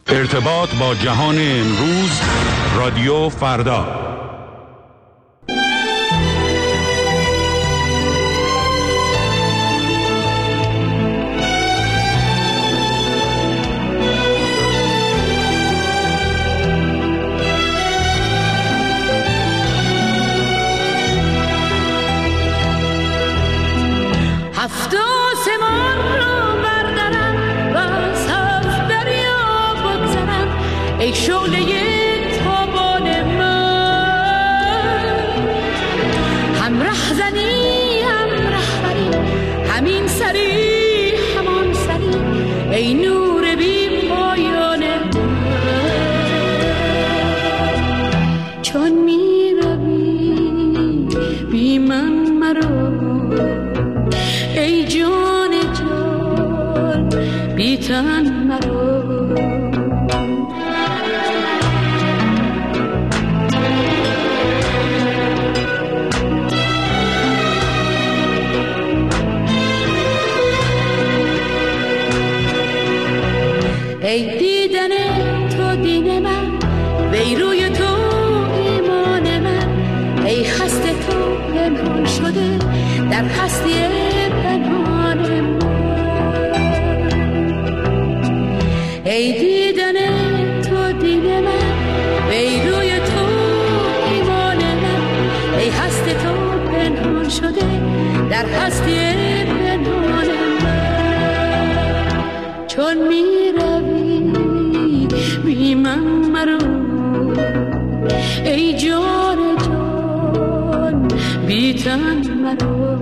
ارتباط با جهان امروز، رادیو فردا. ای شعله تابان من، هم رهزنی هم رهبری، همین سری همان سری، ای نور بی پایان من. چون می روی بی من مرو، ای جان جان بی تن مرو. ای دیدن تو دین من، وی روی تو ایمان من، ای هست تو پنهان شده در هستی پنهان من. ای دیدن تو دین من، وی روی تو ایمان من، ای هست تو پنهان شده در هستی پنهان من. چون می بی من مرو، ای جان جان بی تن مرو.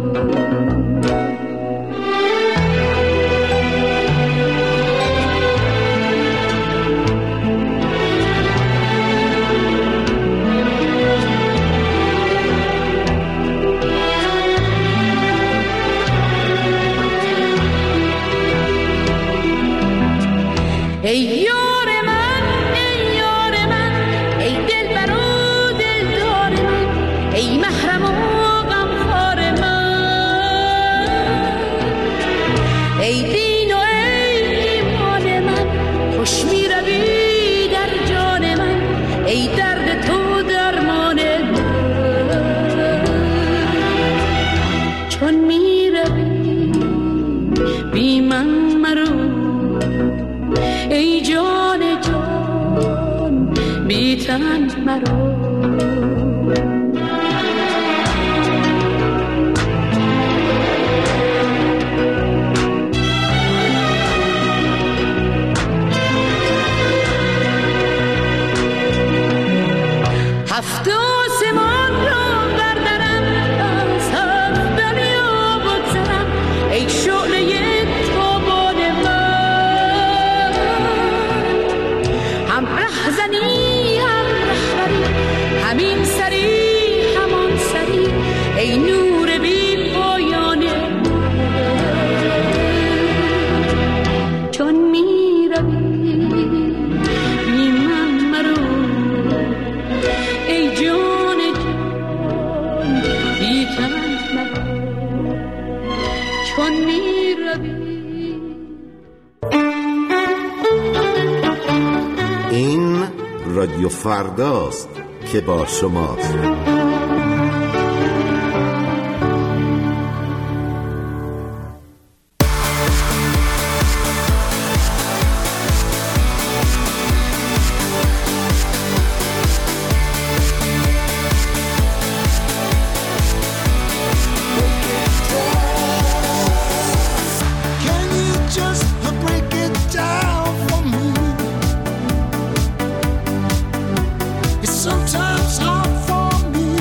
ای رادیو فرداست که با شماست. Sometimes hard for me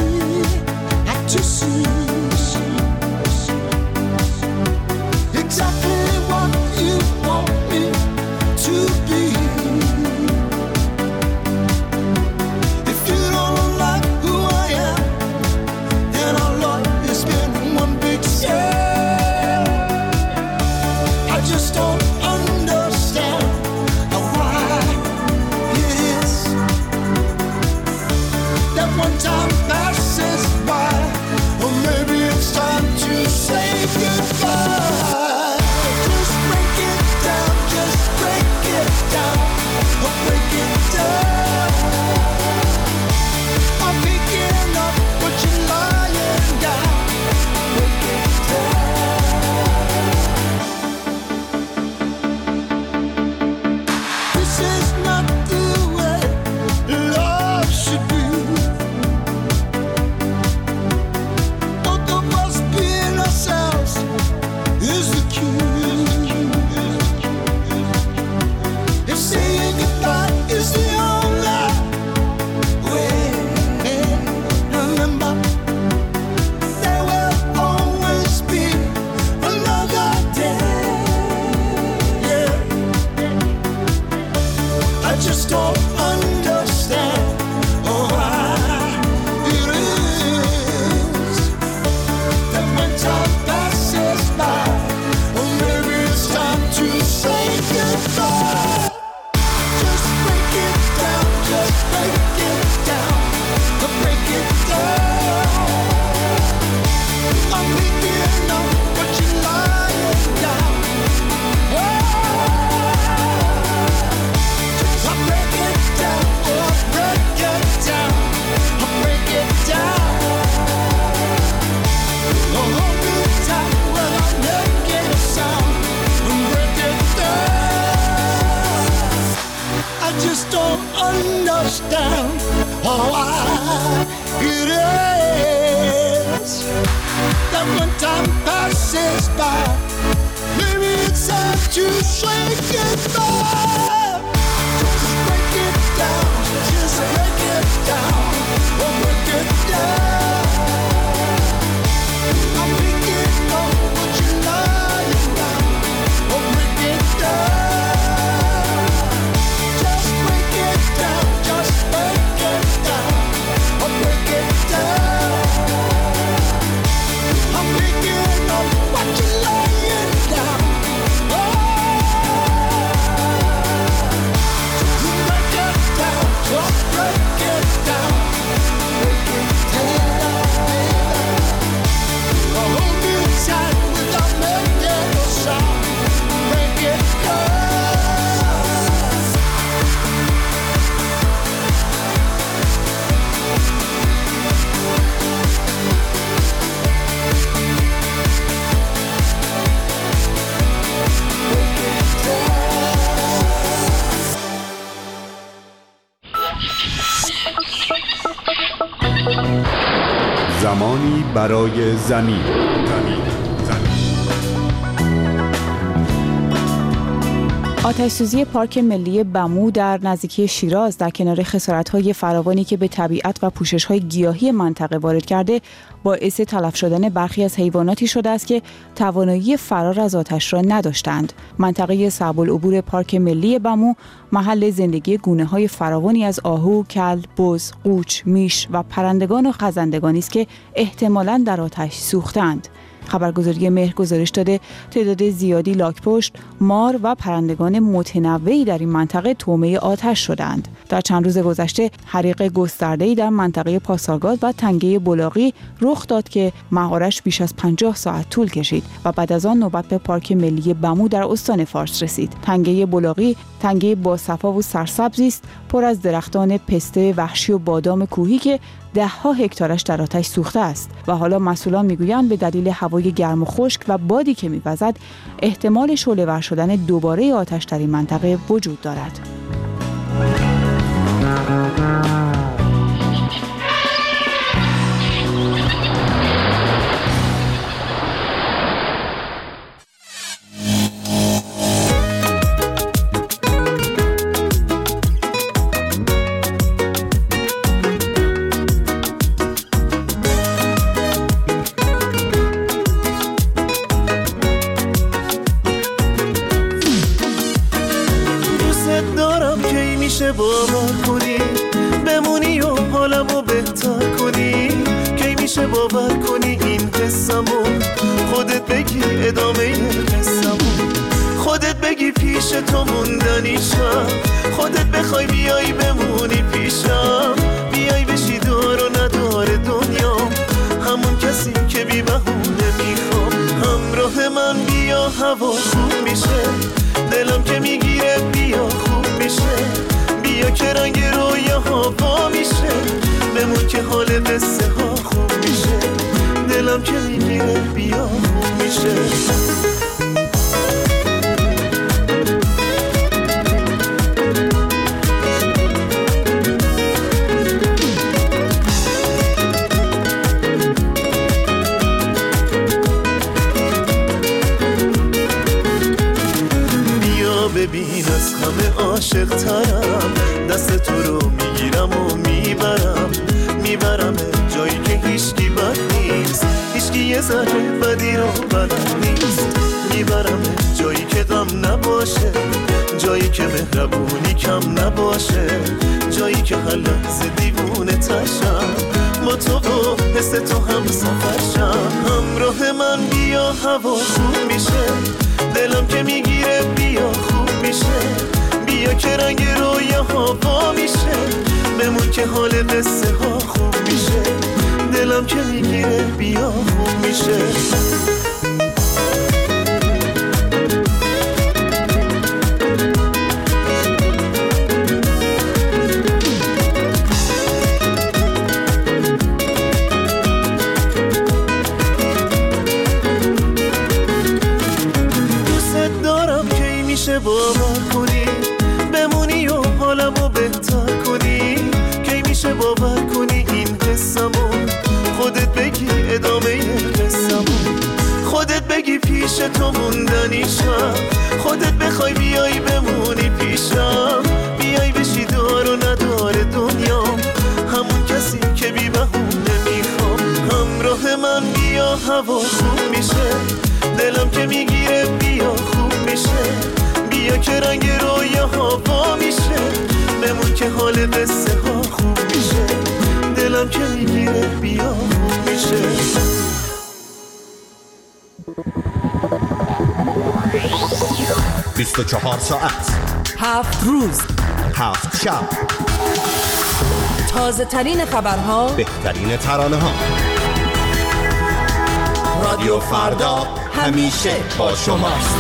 don't understand why it is that when time passes by, maybe it's time to shake it back. Just break it down, just break it down, oh break it down. I'm picking up what you're lying down, oh break it down. Just break it down, just break it down, oh break it down. I'm picking up what you're lying down, oh. Just break it down, just break it down, break it down. I'll hold you tight without making a sound, break it down. زمانی برای زمین. آتش‌سوزی پارک ملی بمو در نزدیکی شیراز در کنار خسارت‌های فراوانی که به طبیعت و پوشش‌های گیاهی منطقه وارد کرده، باعث تلف شدن برخی از حیواناتی شده است که توانایی فرار از آتش را نداشتند. منطقه صعب العبور پارک ملی بمو محل زندگی گونه‌های فراوانی از آهو، کلب، بز، قوچ، میش و پرندگان و خزندگانی است که احتمالاً در آتش سوختند. خبرگزاری مهر گزارش داده تعداد زیادی لاک‌پشت، مار و پرندگان متنوعی در این منطقه طعمه آتش شدند. در چند روز گذشته حریق گسترده‌ای در منطقه پاسارگاد و تنگه بلاغی رخ داد که مهارش بیش از 50 ساعت طول کشید و بعد از آن نوبت به پارک ملی بمو در استان فارس رسید. تنگه بلاغی تنگه با صفا و سرسبزی است، پر از درختان پسته وحشی و بادام کوهی که ده‌ها هکتارش در آتش سوخته است و حالا مسئولان میگویند به دلیل هوای گرم و خشک و بادی که می‌وزد احتمال شعله‌ور شدن دوباره آتش در این منطقه وجود دارد. باور کنی بمونی و حالمو بهتر کنی، کی میشه باور کنی این حسمو خودت بگی ادامه قصه‌مو، خودت بگی پیش تو موندنیشم، خودت بخوای بیای بمونی پیشم، بیای بشی دار و ندار دنیا، همون کسی که بی بهونه میخوام، همراه من بیا هوا خوب میشه، دلم که میگیره بیا خوب میشه، بیا که رنگ رویاها با میشه، بمون که حال قصه ها خوب میشه، دلم که میگیره بیا خوب میشه. ببین از همه عاشق ترم، دست تو رو میگیرم و میبرم جایی که هیچکی بد نیست، هیچکی یه ذره بدی رو بلد نیست، میبرم جایی که غم نباشه، جایی که مهربونی کم نباشه، جایی که هر لحظه دیوونه تشم، با تو و حس تو هم سفرشم، همراه من بیا هوا خوب میشه، دلم که میگیره بیا خوب میشه، بیا که رنگ رویاها با میشه، بمون که حال قصه ها خوب میشه، دلم که میگیره بیا خوب میشه. باور کنی بمونی و حالمو بهتر پیش تو موندنیشم، خودت بخوای بیای بمونی پیشم، بیای بشی دار و ندار دنیام، همون کسی که بی بهونه میخوام. همراه من بیا هوا خوب میشه، دلم که میگیره بیا خوب میشه، بیا که رنگ رویاها وا میشه، بمون که حال قصه ها خوب میشه، دلم که میگیره بیا خوب میشه. 24 ساعت 7 روز 7 شب، تازه ترین خبرها، بهترین ترانه ها. رادیو فردا همیشه با شماست.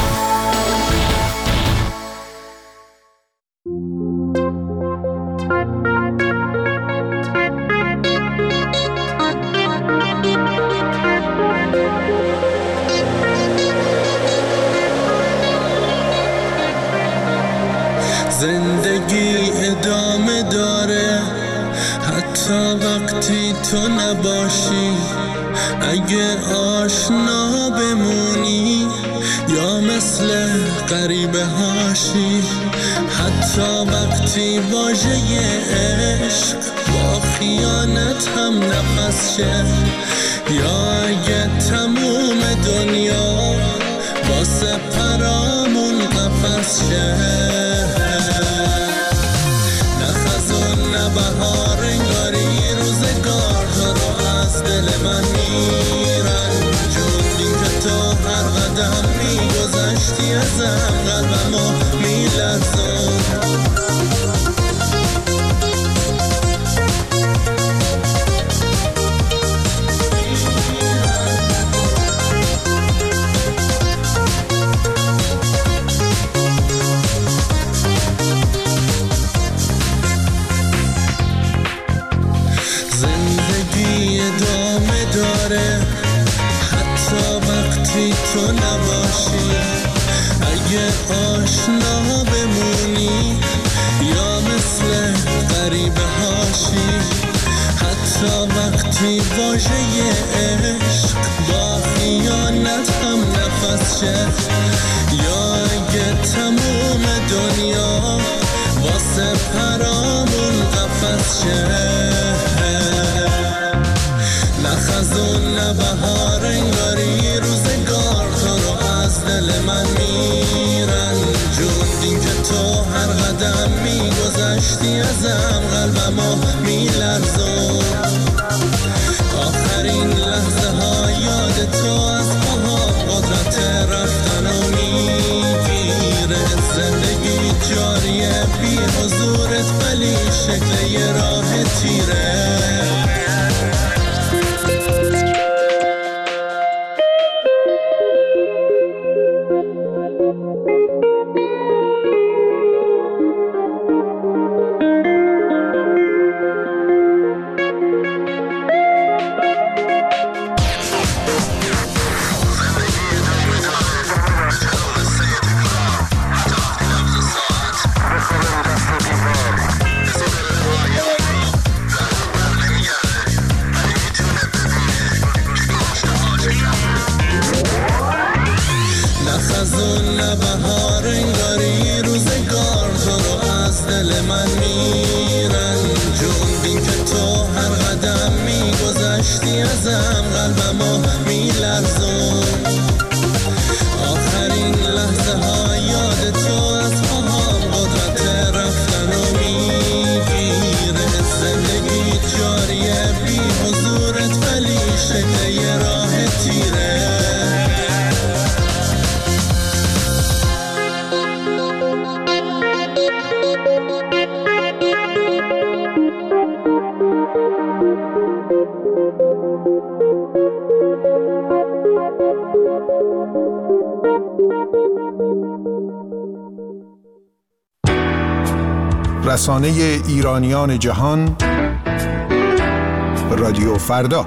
زندگی ادامه داره حتی وقتی تو نباشی، اگه آشنا بمونی یا مثل غریبه هاشی، حتی وقتی واژه عشق با خیانت هم نفس شه، یا اگه تموم دنیا واسه پرامون قفس شه. بهار انگاری روزگار تو رو از دل من میرن، جونی که تو هر قدم میگذشتی ازم قلبمو میلرزون. حتی وقتی تو نباشی، اگه آشنا بمونی یا مثل غریبه هاشی، حتی وقتی واژه عشق با خیانت هم نفس شه، یا اگه تموم دنیا واسه پرامون قفس شه. نخزون نبهار انگاری روزگار تو رو از دل من میرن، جون که تو هر قدم میگذشتی ازم قلبمو میلرزون. آخرین لحظه ها یاد تو از پاها قدرت رفتن و میگیره، زندگی جاریه بی حضورت ولی شکل یه راه تیره. بهار انگاری روزگار تو رو از دل من میرن، جون که تو هر قدم میگذشتی ازم قلبمو میلرزون. آخرین لحظه ها یاد تو از پاهام قدرت رفتن و میگیره، زندگی جاریه بی حضورت ولی شکل یه راه تیره. رسانه ایرانیان جهان، رادیو فردا.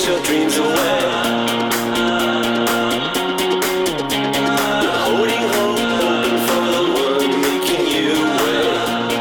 your dreams away. Holding hope open for the one making you wait.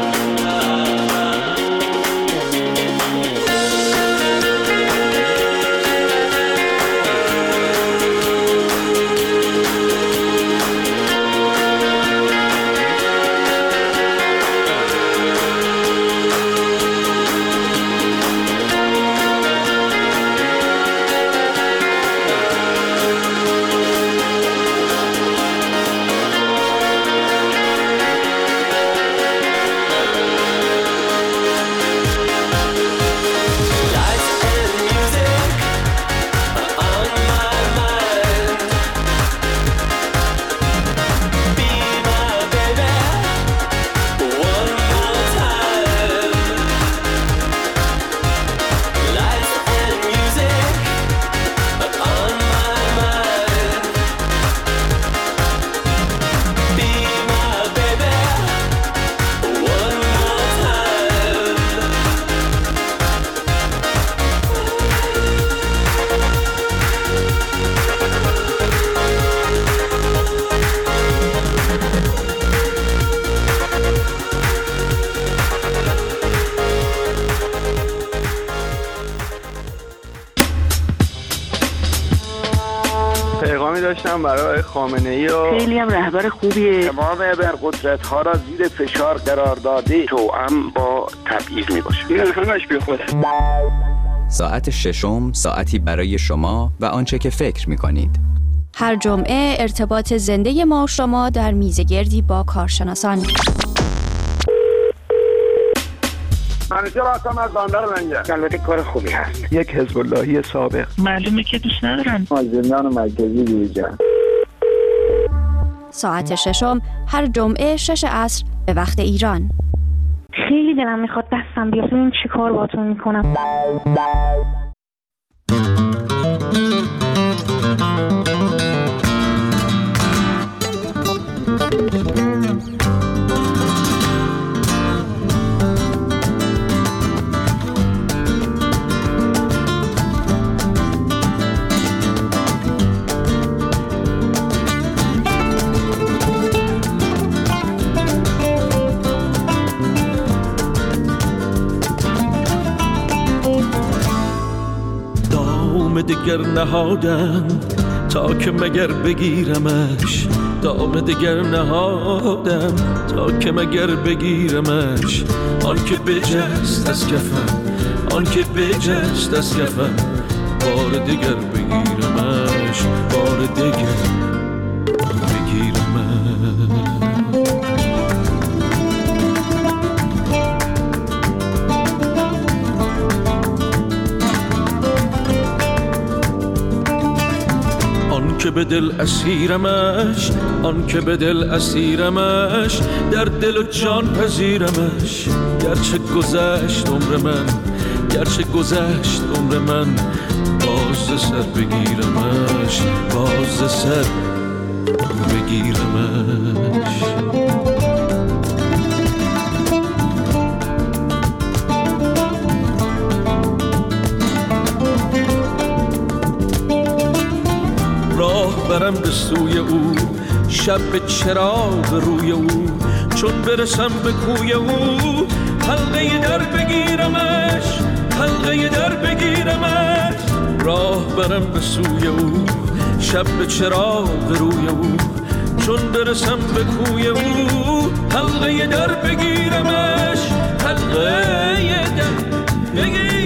پیغامی داشتم برای خامنه‌ای و خیلی هم رهبر خوبیه. تمام ابرقدرت‌ها را زیر فشار قرار داده توأم با تبعیض میباشه. این همش بیخوده. ساعت ششم ساعتی برای شما و آنچه که فکر می‌کنید. هر جمعه ارتباط زنده ما شما در میزگردی با کارشناسان. منیجر هستم از بندر منجر. البته کار خوبی هست. یک حزب اللهی سابق. معلومه که دوست ندارن. زندان مرکزی بیرجان. ساعت ششم هر جمعه 6 عصر به وقت ایران. خیلی دلم میخواد دستم بیاد ببینم چی کار باهاتون میکنم. دگر نهادم تا که مگر بگیرمش، دام دگر نهادم تا که مگر بگیرمش. آن که بجست از کفم، آن که بجست از کفم، بار دگر بگیرمش، بار دگر بگیرمش. که به دل اسیرمش، آن که به دل اسیرمش، در دل و جان پذیرمش. گرچه گذشت عمر من، گرچه گذشت عمر من، باز سر بگیرمش، باز سر بگیرمش. برم به سوی او، شب به چراغ روی او، چون برسم به کوی او، حلقه در بگیرمش، حلقه در بگیرمش. راه برم به سوی او، شب به چراغ روی او، چون برسم به کوی او، حلقه در بگیرمش، حلقه در بگیرمش.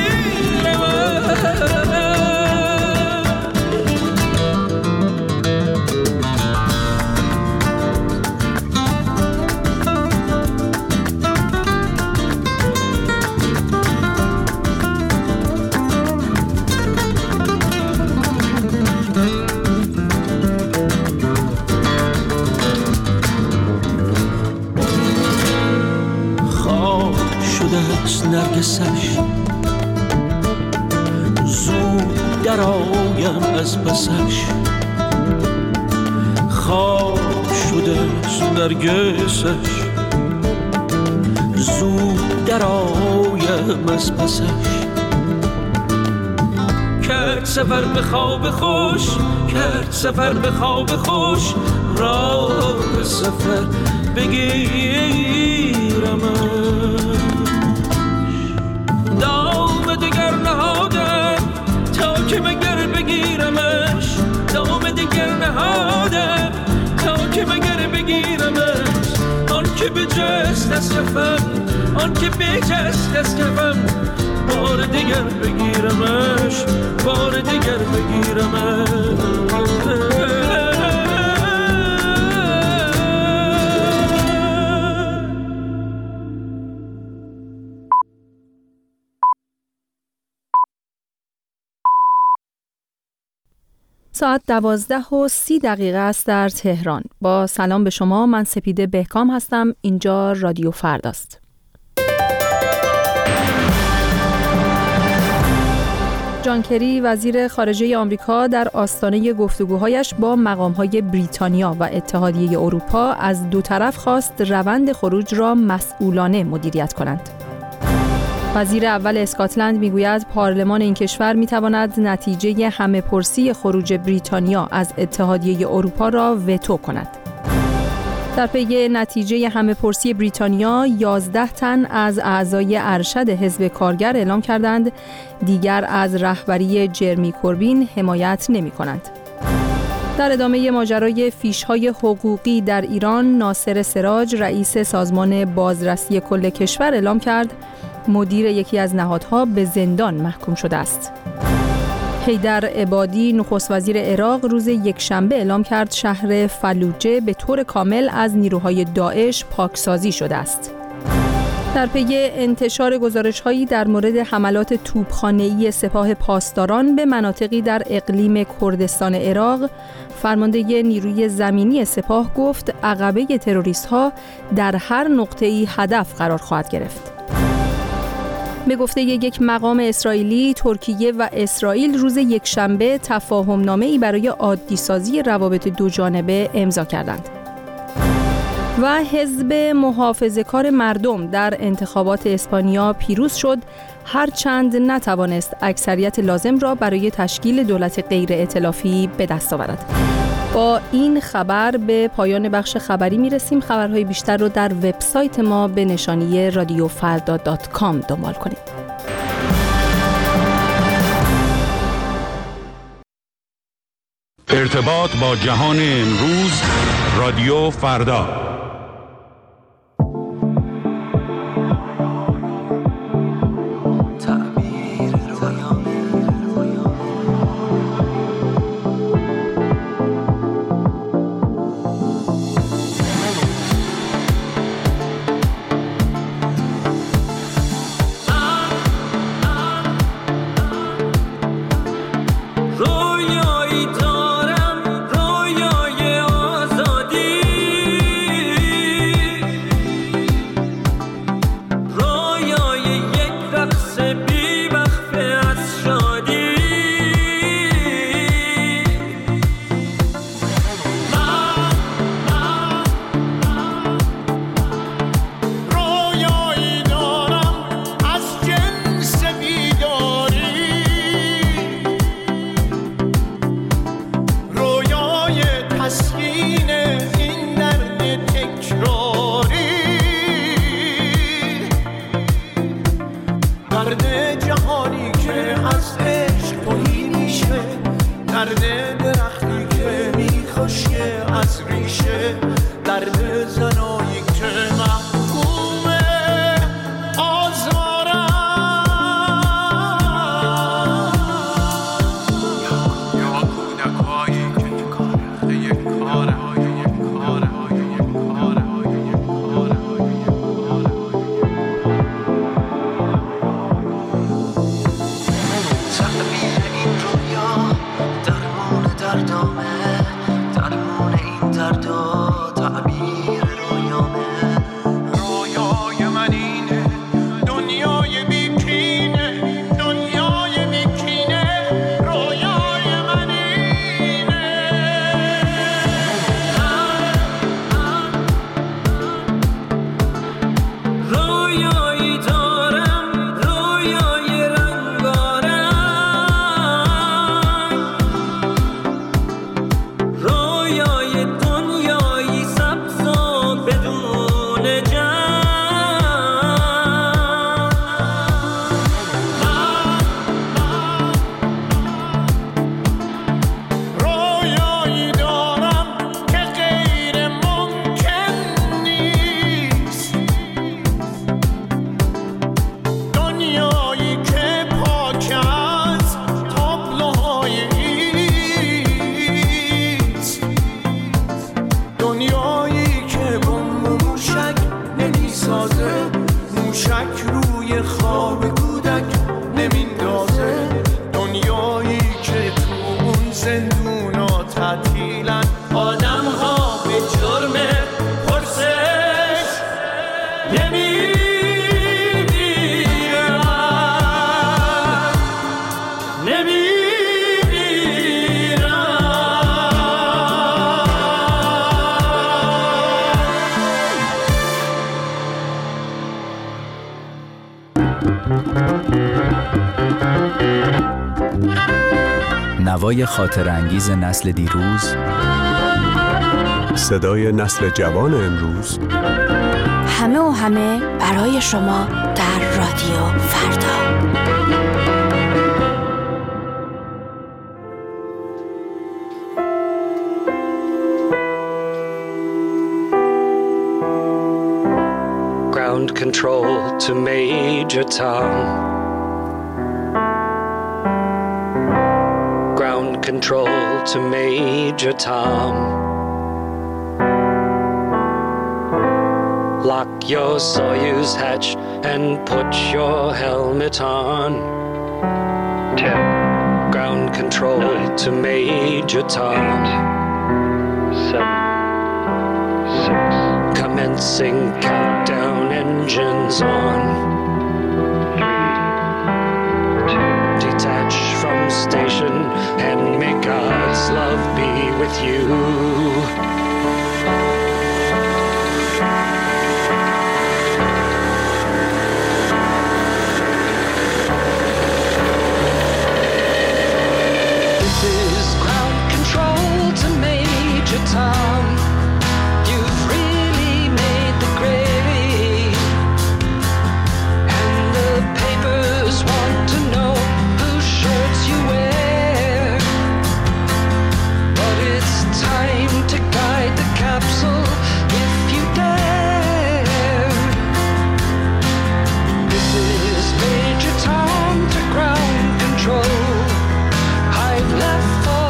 نرگسش زود در آیم از پسش، خواب شده نرگسش زود در آیم از پسش. کرد سفر به خواب خوش، کرد سفر به خواب خوش، راه سفر بگیرمش. دام دگر نهادم تا که مگر بگیرمش، دام دگر نهادم تا که مگر بگیرمش. آن که بجست از کفم، آن که بجست از کفم، بار دیگر بگیرمش، بار دیگر بگیرمش. ساعت 12:30 است در تهران. با سلام به شما، من سپیده بهکام هستم. اینجا رادیو فرداست. جان کری وزیر خارجه آمریکا در آستانه گفتگوهایش با مقام‌های بریتانیا و اتحادیه اروپا از دو طرف خواست روند خروج را مسئولانه مدیریت کنند. وزیر اول اسکاتلند میگوید پارلمان این کشور میتواند نتیجه همه‌پرسی خروج بریتانیا از اتحادیه اروپا را وتو کند. در پی نتیجه همه‌پرسی بریتانیا 11 تن از اعضای ارشد حزب کارگر اعلام کردند دیگر از رهبری جرمی کوربین حمایت نمی‌کنند. در ادامه ماجرای فیش‌های حقوقی در ایران، ناصر سراج رئیس سازمان بازرسی کل کشور اعلام کرد مدیر یکی از نهادها به زندان محکوم شده است. حیدر عبادی نخست وزیر عراق روز یکشنبه اعلام کرد شهر فلوجه به طور کامل از نیروهای داعش پاکسازی شده است. در پی انتشار گزارش‌هایی در مورد حملات توپخانه‌ای سپاه پاسداران به مناطقی در اقلیم کردستان عراق، فرمانده نیروی زمینی سپاه گفت عقبه تروریست‌ها در هر نقطه‌ای هدف قرار خواهد گرفت. به گفته یک مقام اسرائیلی، ترکیه و اسرائیل روز یکشنبه تفاهم‌نامه‌ای برای عادی‌سازی روابط دوجانبه امضا کردند. و حزب محافظه‌کار مردم در انتخابات اسپانیا پیروز شد، هرچند نتوانست اکثریت لازم را برای تشکیل دولت غیر ائتلافی به دست آورد. با این خبر به پایان بخش خبری میرسیم. خبرهای بیشتر رو در وبسایت ما به نشانی radiofarda.com دنبال کنید. ارتباط با جهان امروز، رادیو فردا. زندونا تعطیلن آدم ها به جرم پرسش نوای خاطرانگیز نسل دیروز، صدای نسل جوان امروز، همه و همه برای شما در رادیو فردا. Ground control to Major Tom. Control to Major Tom. Lock your Soyuz hatch and put your helmet on. 10. Ground control 9, to Major Tom. 8, 7, 6. Commencing countdown, engines on. 3, 2. Detach from station and may God's love be with you. This is ground control to Major Tom. You've really made the grade, and the papers want to know whose shirts you wear. But it's time to guide the capsule if you dare. This is Major Tom to ground control. I've left for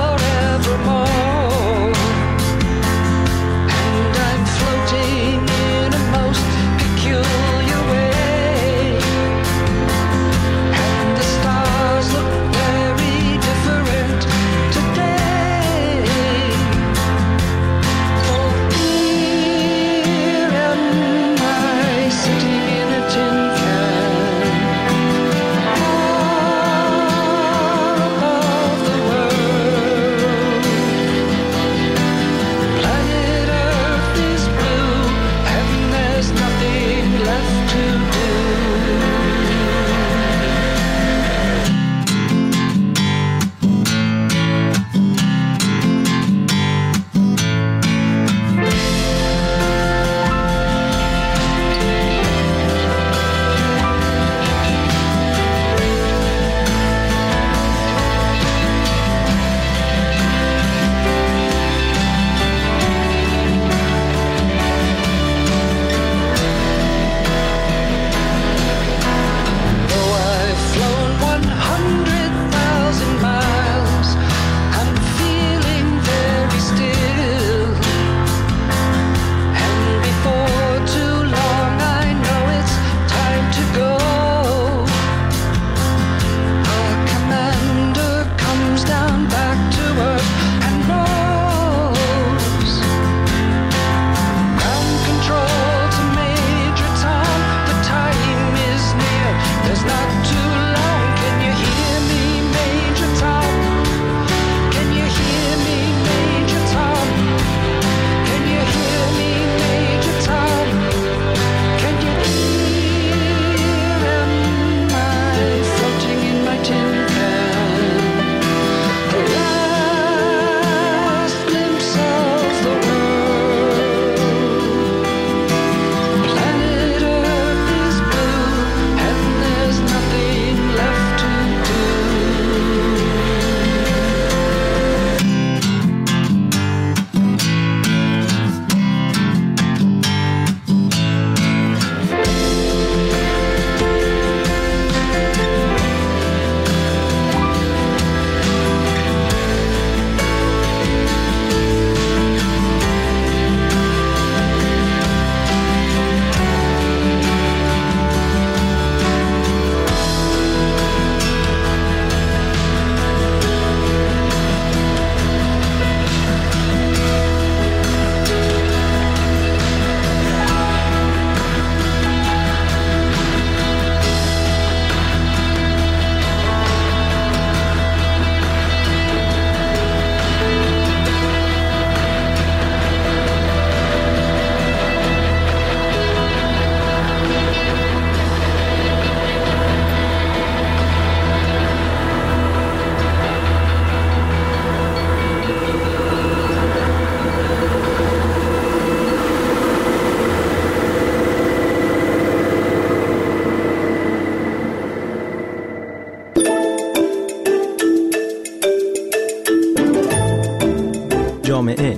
جامعه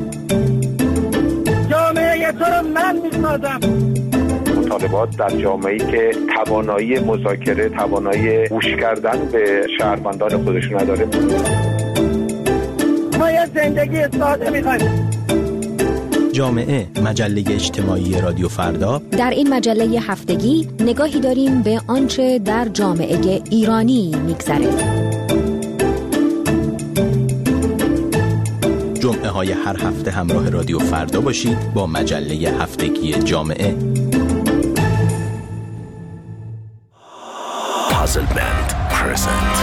تو رو من میسازم. مطالبات در جامعه‌ای که توانایی مذاکره، توانایی گوش کردن به شهروندان خودشون نداره. ما یه زندگی ساده می‌خوایم. جامعه، مجله اجتماعی رادیو فردا. در این مجله هفتگی نگاهی داریم به آنچه در جامعه ایرانی می‌گذره. جمعه های هر هفته همراه رادیو فردا باشید با مجله هفتگی جامعه. Puzzle Band present.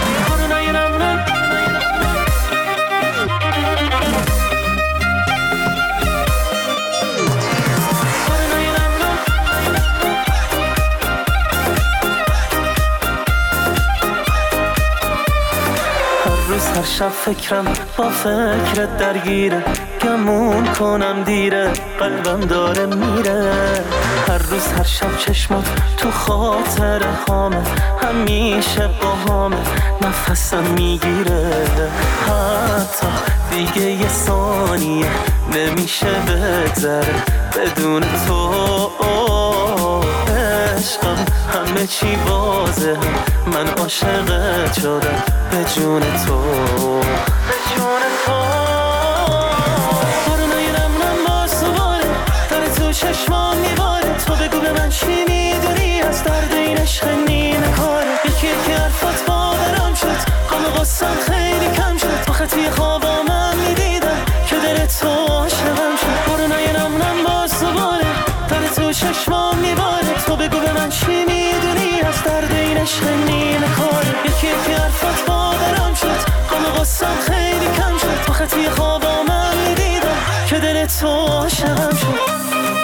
هر شب فکرم با فکرت درگیره، گمون کنم دیره، قلبم داره میره. هر روز هر شب چشمات تو خاطر هامه، همیشه با هامه نفسم میگیره. حتی دیگه یه ثانیه نمیشه بگذره بدون تو. عشقم همه چی واضحه، من عاشقت شدم به جون تو، به جون تو. بارونای نم باز دوباره داره تو چشمام میباره. تو بگو به من چی میدونی از درد این عشق نیمه کاره. یکی یکی حرفات باورم شد، غم و غصه‌ام خیلی کم شد. آخه توی خوابام من میدیدم که دل تو عاشقم شد. بارونای نم باز دوباره داره تو چشمام میباره. تو بگو به من چی میدونی از درد این عشق نیمه کاره. یکی یکی حرفات باورم شد، غم و غصه‌ام خیلی کم شد. آخه توی خوابام من میدیدم که دل تو عاشقم شد.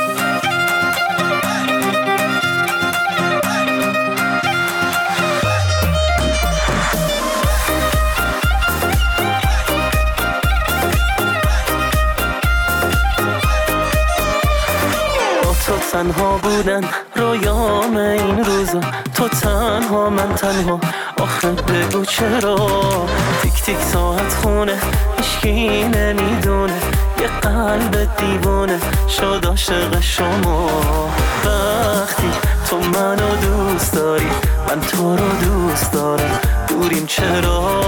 تنها بودن رویام این روزا، تو تنها من تنها. آخه بگو چرا تیک تیک ساعت خونه هیچکی نمیدونه، یه قلب دیوونه شد عاشق شما. وقتی تو منو دوست داری من تو رو دوست دارم، دوریم چرا؟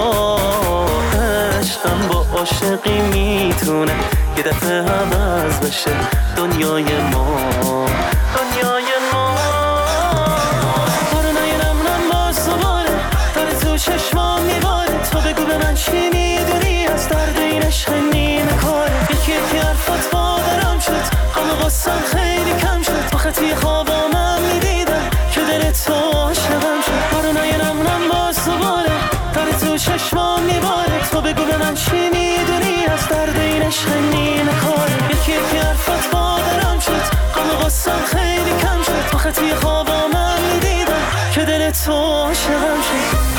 عشقم با عاشقی میتونه یه دفعه عوض بشه دنیای ما، دنیای ما. بارونای نم باز دوباره داره تو چشمام میباره. تو بگو به من چی میدونی از درد این عشق نیمه کاره. یکی یکی حرفات باورم شد، غم و غصه‌ام خیلی کم شد. آخه توی خوابام من میدیدم که دل تو عاشقم شد. بارونای نم باز دوباره داره تو چشمام میباره. تو بگو به من چی میدونی از درد این عشق نیمه کاره. یکی یکی حرفات باورم شد، غم و غصه‌ام خیلی کم شد. آخه توی خوابام من میدیدم که دل تو عاشقم شد.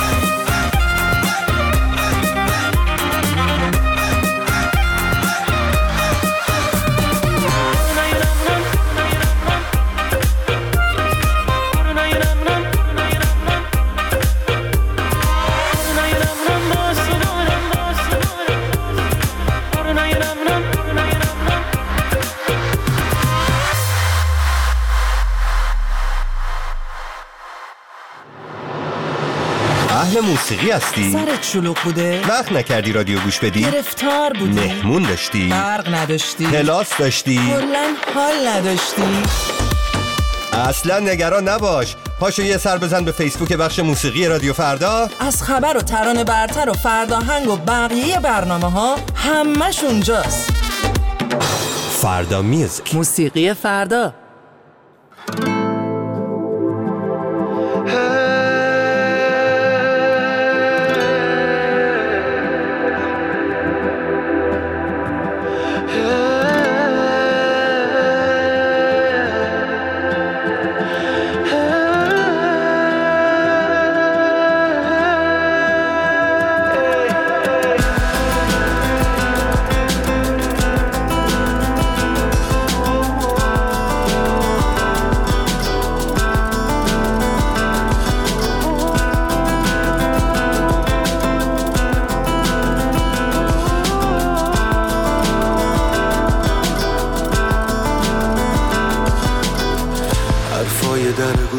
اهل موسیقی هستی؟ سرت شلوغ بوده؟ وقت نکردی رادیو گوش بدی؟ گرفتار بودی؟ مهمون داشتی؟ برق نداشتی؟ کلاس داشتی؟ کلاً حال نداشتی؟ اصلا نگران نباش، پاشو یه سر بزن به فیسبوک بخش موسیقی رادیو فردا. از خبر و ترانه برتر و فرداهنگ و بقیه برنامه ها همش اونجاست. فردا میوزیک، موسیقی فردا.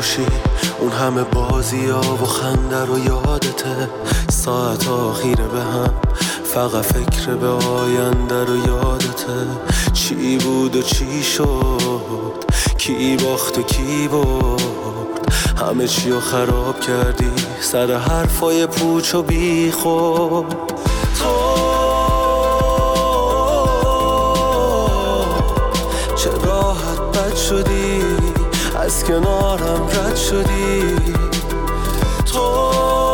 باشی، اون همه بازی ها و خنده رو یادته، ساعت آخیره به هم فقط فکر به آینده رو یادته، چی بود و چی شد، کی باخت و کی برد، همه چی رو خراب کردی سر حرفای پوچ و بی خود. تو چه راحت بد شدی، از کنارم رد شدی، تو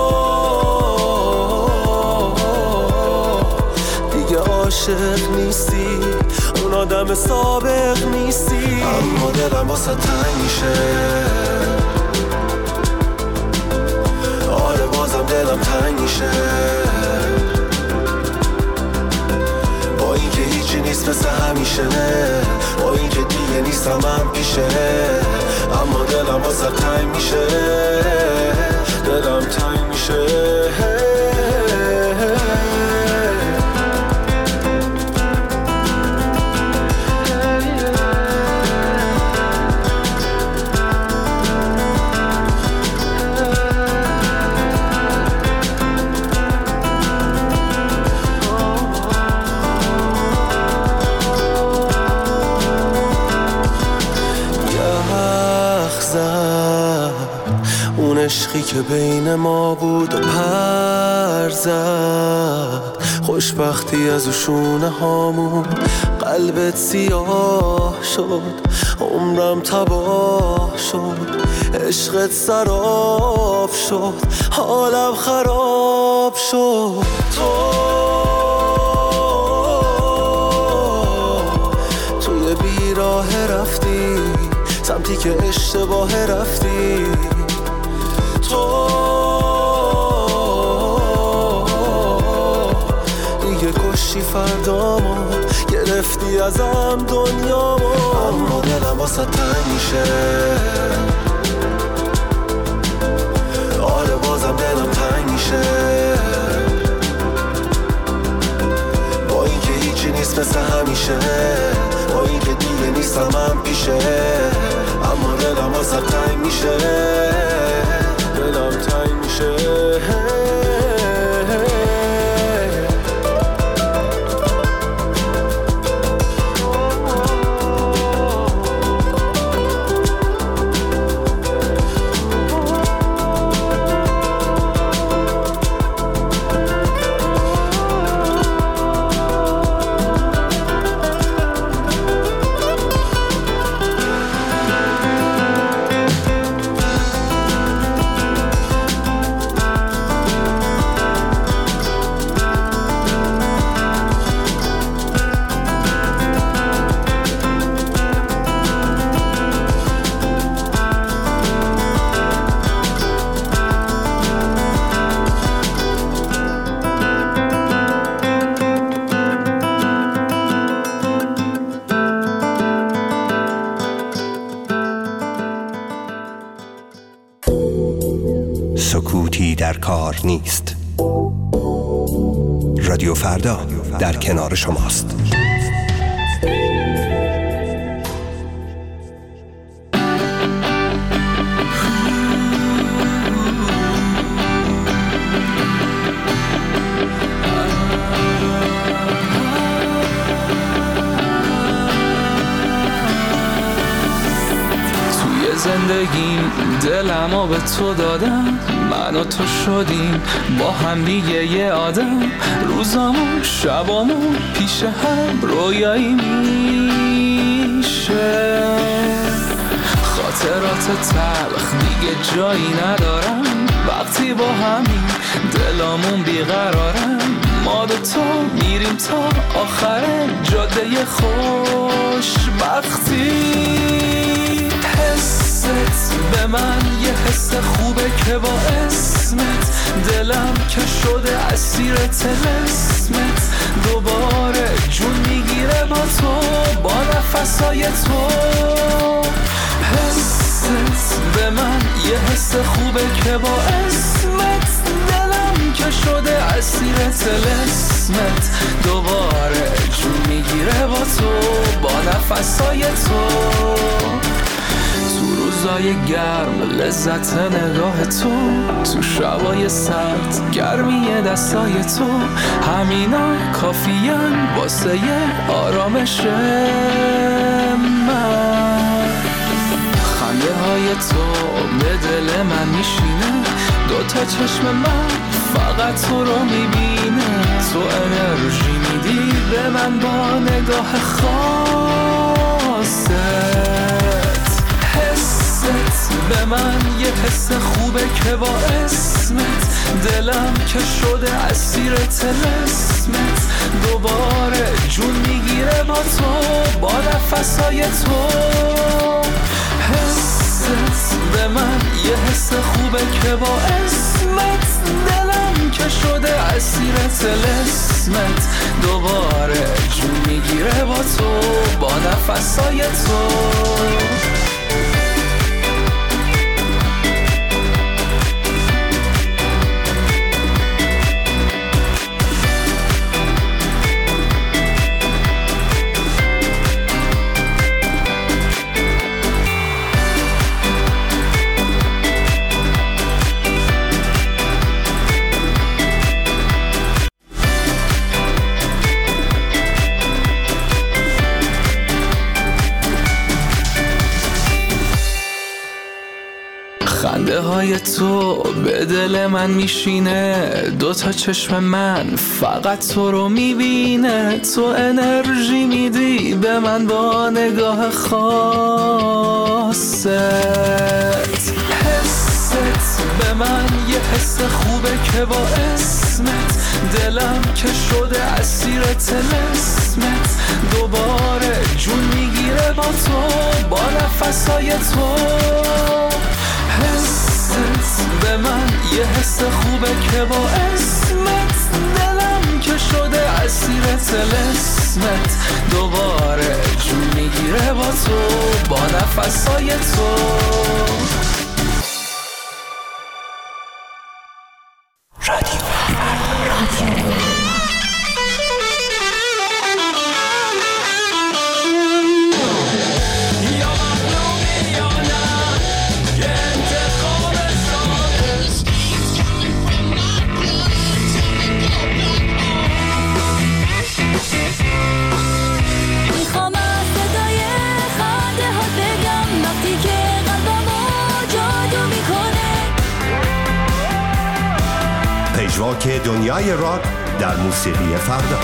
دیگه عاشق نیستی، اون آدم سابق نیستی، اما دلم واسه تنگ میشه، آره بازم دلم تنگ میشه، با اینکه هیچی نیست مثل همیشه، با اینکه دیگه نیستم من پیشه، اما دلم واسه تنگ میشه، دلم تنگ میشه. اون عشقی که بین ما بود و پر زد، خوشبختی از شونه هامون، قلبت سیاه شد، عمرم تباه شد، عشقت سراب شد، حالم خراب شد. توی بیراه رفتی سمتی که اشتباه رفتی، تو دیگه کشتی فردامو، گرفتی ازم دنیامو، اما دلم واسه تنگ میشه، آره بازم دلم تنگ میشه، با اینکه هیچی نیست مثل همیشه، با اینکه دیگه نیستم من پیشه، اما دلم واسه تنگ میشه، دلم تنگ میشه. سکوتی در کار نیست. رادیو فردا در کنار شماست. زندگیم دلمو به تو دادم، من و تو شدیم با هم دیگه یه آدم، روزامون شبامون پیش هم رویایی میشه، خاطرات تلخ دیگه جایی ندارم، وقتی با همین دلامون بیقرارم، ما دوتا میریم تا آخر جاده خوشبختی، حست به من یه حس خوبه که با اسمت دلم که شده اسیر طلسمت، دوباره جون میگیره با تو، با نفسای تو، حست به من یه حس خوبه که با اسمت دلم که شده اسیر طلسمت، دوباره جون میگیره با تو، با نفسای تو. تو روزای گرم لذت نگاه تو شبای سرد گرمی دستای تو، همینا کافیان واسه آرامش من. خنده های تو به دل من میشینه، دوتا چشم من فقط تو رو میبینه. تو انرژی میدی به من با نگاه خاصت، حست به من یه حس خوبه که با اسمت دلم که شده اسیر طلسمت، دوباره جون میگیره با تو، با نفسای تو. حست به من یه حس خوبه که با اسمت دلم که شده اسیر طلسمت، دوباره جون میگیره با تو، با نفسای تو. خنده های تو به دل من میشینه، دوتا چشم من فقط تو رو میبینه. تو انرژی میدی به من با نگاه خاصت، حست به من یه حس خوبه که با اسمت دلم که شده اسیر طلسمت، دوباره جون میگیره با تو، با نفسای تو. حست به من یه حس خوبه که با اسمت دلم که شده اسیر طلسمت، دوباره جون میگیره با تو، با نفسای تو. پژواک دنیای راک در موسیقی فردا.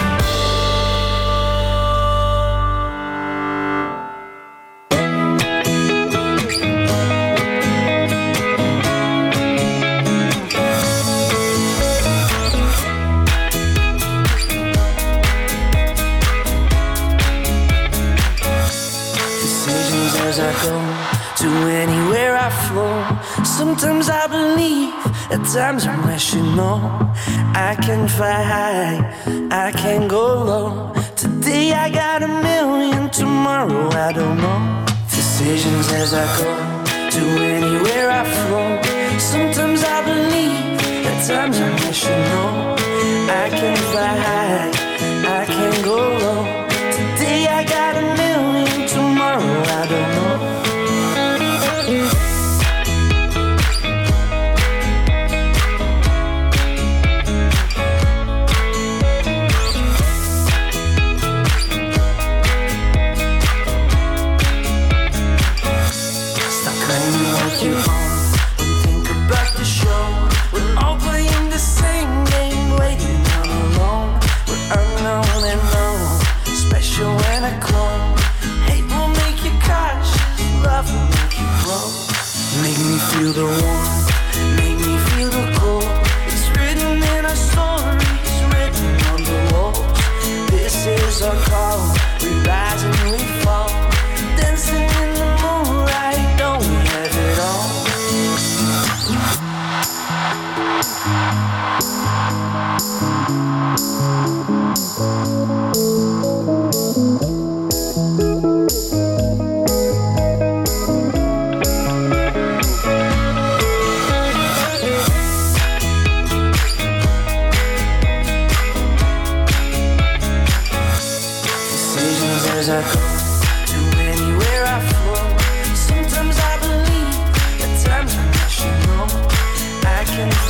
Sometimes I believe, at times I'm rational. I can fly high, I can go low. Today I got a million, tomorrow I don't know. Decisions as I go, to anywhere I flow. Sometimes I believe, at times I'm rational. I can fly high, I can go low. Today I got a million, tomorrow I don't know. Feel the warmth, make me feel the cold. It's written in our stories, written on the walls. This is our call, we rise and we fall. Dancing in the moonlight, don't we have it all? As I go to anywhere I flow. Sometimes I believe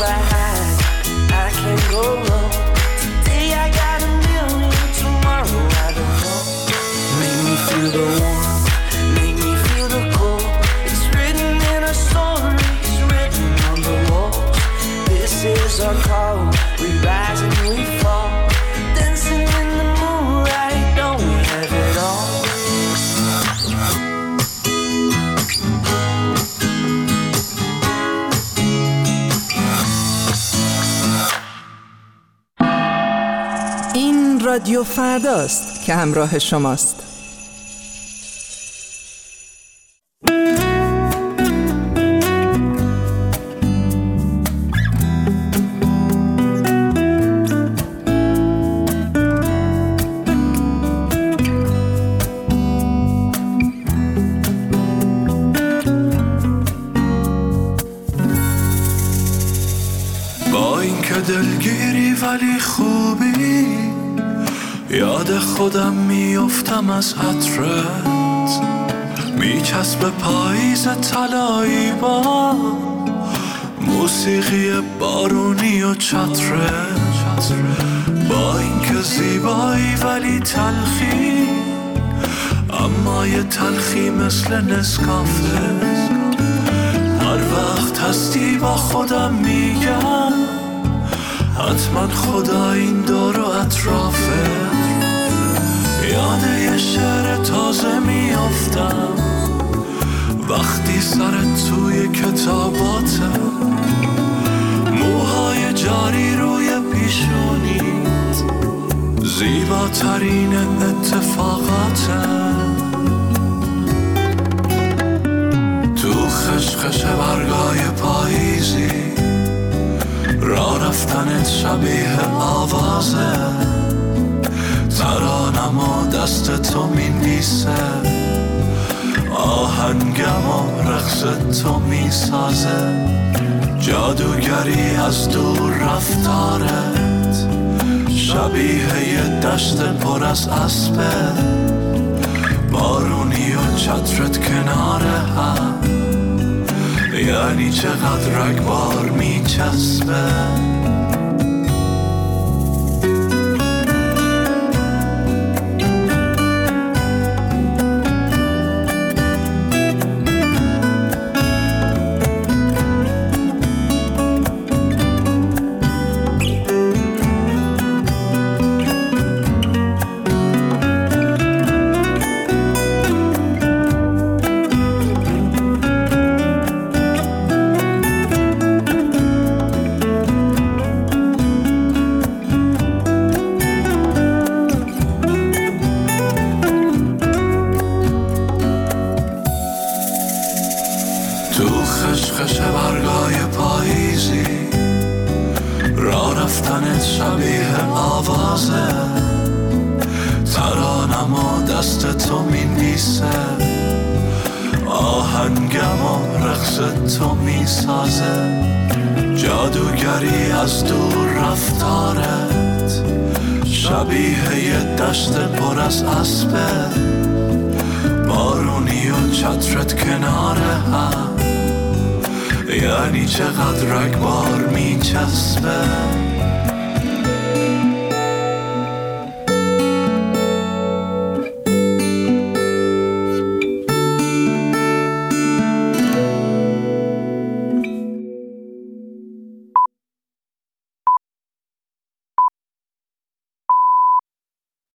fight, I can't go wrong. Today I got a million, tomorrow I don't know. Make me feel the warmth, make me feel the cold. It's written in our stories, written on the walls. This is our call, we rise and we fall. Dancing in the moonlight, don't we have it all? این رادیو فرداست که همراه شماست. با اینکه دلگیری ولی خوبی، یاد خودم میافتم از عطرت، میچسبه پاییز طلایی با موسیقی بارونی و چترت. با اینکه زیبایی ولی تلخی، اما یه تلخی مثل نسکافه. هر وقت هستی با خودم میگم حتما خدا این دور و اطرافه. یاد یه شعر تازه میافتم وقتی سرت توی کتاباته، موهای جاری روی پیشونیت، زیباترین اتفاقاته. تو خشخش برگای پاییزی، راه رفتنت شبیه آوازه. ترانم و دست تو مینویسه، آهنگم و رقص تو میسازه. جادوگری از دور رفتارت، شبیه یه دشت پر از اسبه. بارونی و چترت کنار هم، یعنی چقدر رگبار میچسبه. خشخش برگای پاییزی، راه رفتنت شبیه آوازه. ترانم و دست تو مینویسه، آهنگم و رقص تو میسازه. جادوگری از دور رفتارت، شبیه یه دشت پر از اسبه. بارونی و چترت کنار هم، یعنی چقدر رگبار میچسبه.